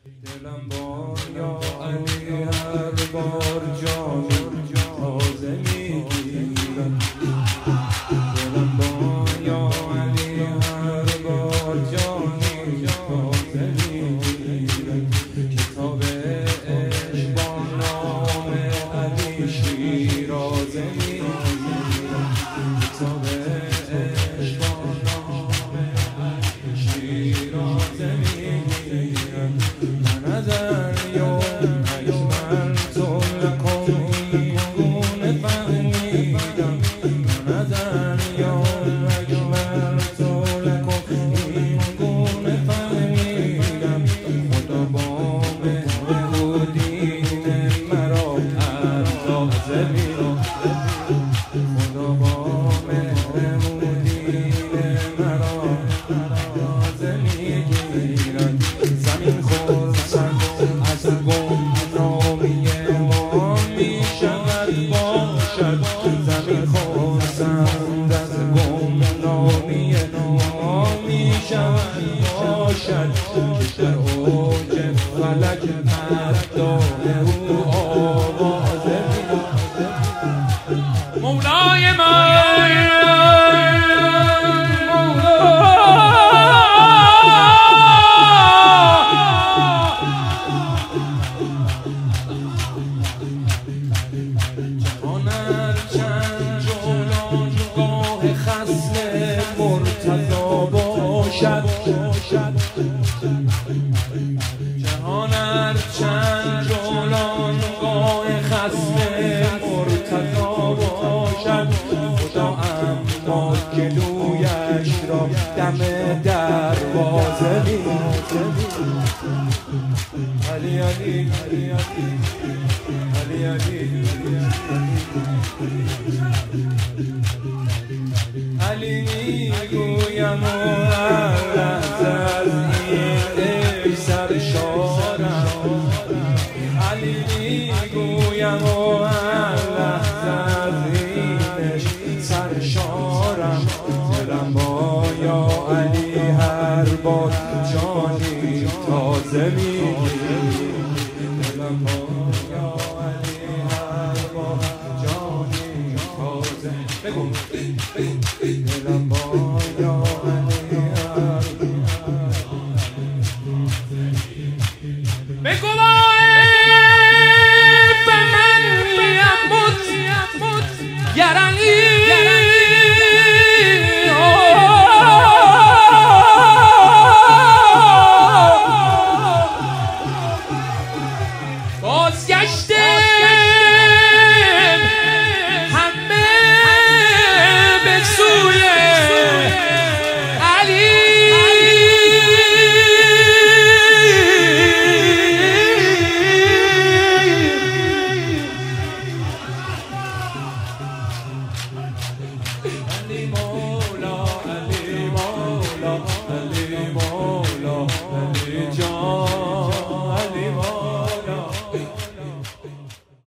دلم با یا علی هر بار جامی تازه میگیرم. دلم با یا علی هر بار جامی تازه میگیرم. کتاب عشق با نام علی شیرازه میگیرم. کتاب عشق با نام علی شیرازه میگیرم. من از اليوم اجملت لكم این گونه فهمیدم. من از اليوم اجملت لكم این گونه فهمیدم. خدا با مهر و دین مرا اندازه می‌کند. خدا با مهر و دین مرا اندازه می‌گیرد. زمین خرسند از گمنامی ما می‌شود باشد. زمین خرسند از گمنامی ما می‌شود باشد. که در اوج فلک پرتاب او آوازه می‌کند. مولای من جهان هرچند جولانگاه خصم مرتضی باشد. خدا اما گلویش را دم دروازه می‌کند. علی علی علی علی علی علی میگویم از این سرشارم. علی میگویم از اینش سرشارم. دلم با یا علی هر بار جانی تازه میگیرد. دلم با یا علی هر بار جانی تازه بگو. دلم با یا علی هر بار بگو.